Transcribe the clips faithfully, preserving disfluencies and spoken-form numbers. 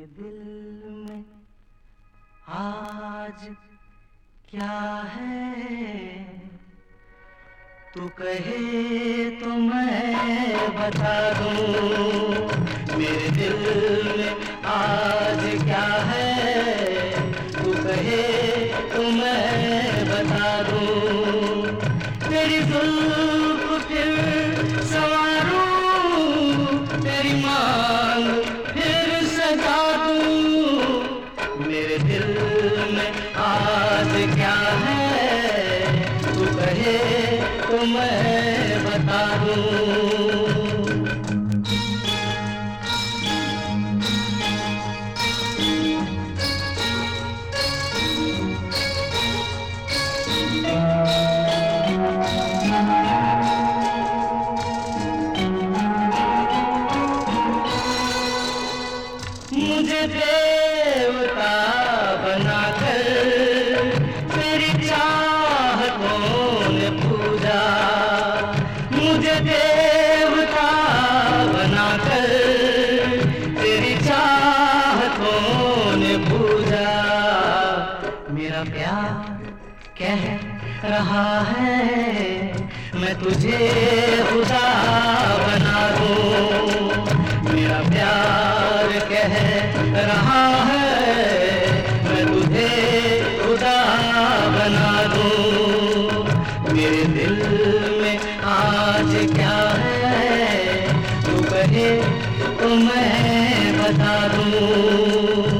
दिल में आज क्या है, तू कहे तो मैं बता दूं। मेरे दिल में आज क्या है, तू कहे तो मैं बता दूं। तेरी जुल्फ फिर संवारूं, तेरी मांग फिर सजा दूं। मेरे दिल में आज क्या है, तू कहे तो मैं बता दूं। मुझे देवता बनाकर तेरी चाहतों ने पूजा, मुझे देवता बनाकर तेरी चाहतों ने पूजा। मेरा प्यार कह रहा है मैं तुझे खुदा बना दूं। मेरा प्यार कह रहा है मैं तुझे खुदा बना दूं। मेरे दिल में आज क्या है, तू कहे तो मैं बता दूं।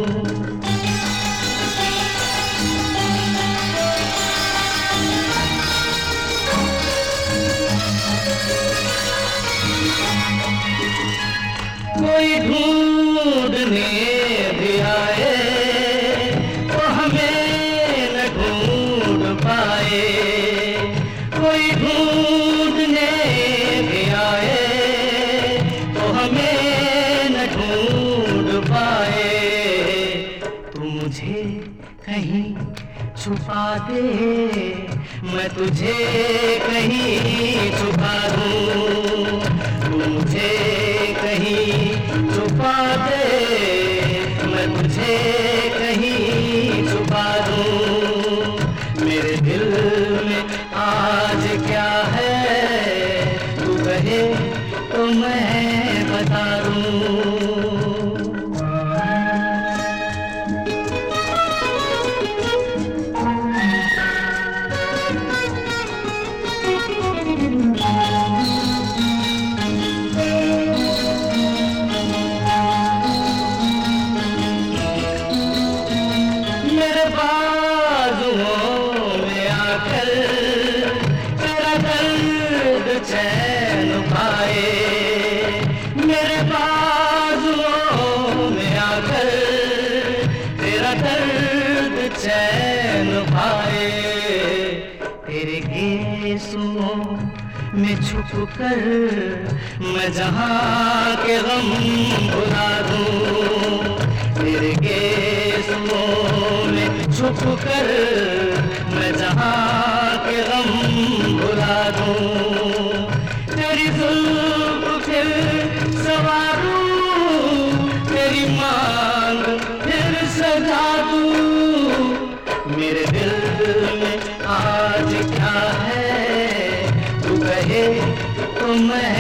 कोई ढूंढने भी आए तो हमें न ढूंढ पाए, कोई ढूंढने भी आए तो हमें न ढूंढ पाए। तू मुझे कहीं छुपा दे, मैं तुझे कहीं छुपा दूं। तू मुझे कहीं छुपा दे, मैं तुझे कहीं छुपा दूं। मेरे दिल में आज क्या है, तू कहे तो मैं बता दूं। मेरे बाजुओं में आकर तेरा दर्द चैन पाए, मेरे बाजुओं में आकर तेरा दर्द चैन पाए। तेरे गेसुओं में छुप कर मैं जहाँ के गम भुला दूं। तेरे गेसुओं में छुप कर मैं जहाँ के गम भुला दूं। तेरी जुल्फ फिर संवारूं, तेरी मांग फिर सजा दूं। मेरे दिल में आज क्या है, तू कहे तो मैं